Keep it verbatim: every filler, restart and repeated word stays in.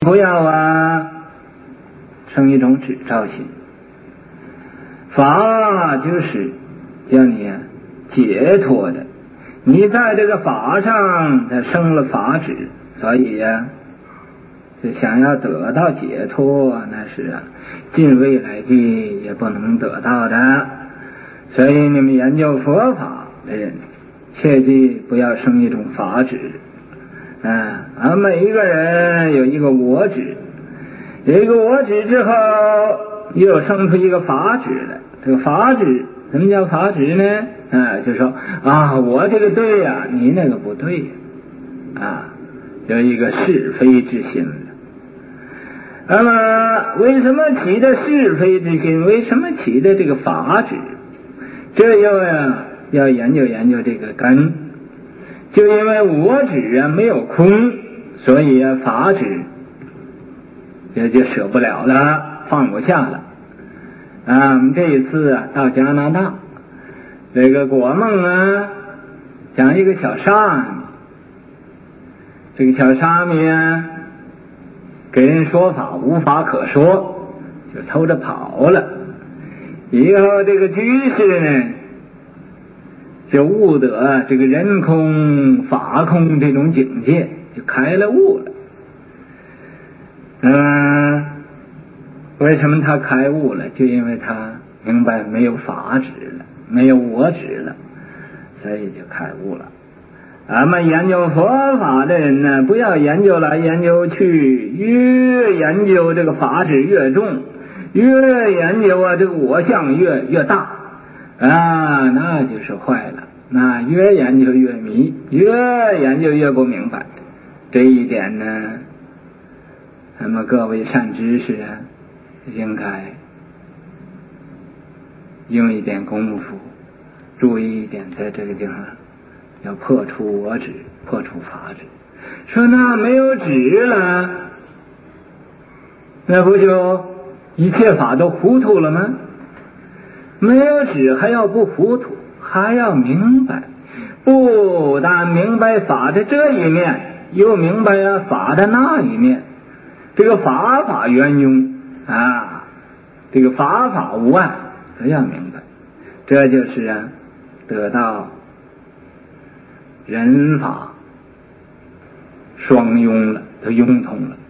不要啊生一种执照心。法就是叫你啊解脱的，你在这个法上才生了法执，所以呀、啊，就想要得到解脱，那是啊近未来际也不能得到的。所以你们研究佛法的人，切记不要生一种法执啊！啊，每一个人有一个我执，有一个我执之后，又生出一个法执来。这个法执，什么叫法执呢？啊，就说啊，我这个对呀、啊，你那个不对呀、啊，啊，有一个是非之心了。那么，为什么起的是非之心？为什么起的这个法执？这又呀，要研究研究这个根。就因为我执啊没有空，所以啊法执也就舍不了了，放不下了。啊，我们这一次啊到加拿大，这个果梦啊讲一个小沙弥，这个小沙弥啊给人说法无法可说，就偷着跑了。以后这个居士呢就悟得这个人空法空这种境界，就开了悟了。嗯，为什么他开悟了？就因为他明白没有法执了，没有我执了，所以就开悟了。咱们研究佛法的人呢，不要研究来研究去，越研究这个法执越重，越研究啊这个我相越越大啊，那就是坏了。那越研究越迷，越研究越不明白。这一点呢，那么各位善知识啊，应该用一点功夫，注意一点，在这个地方要破除我执，破除法执。说那没有执了，那不就一切法都糊涂了吗？没有执还要不糊涂，还要明白，不但明白法的这一面，又明白啊法的那一面。这个法法圆融啊，这个法法无碍，都要明白。这就是啊得到人法双拥了，都拥通了。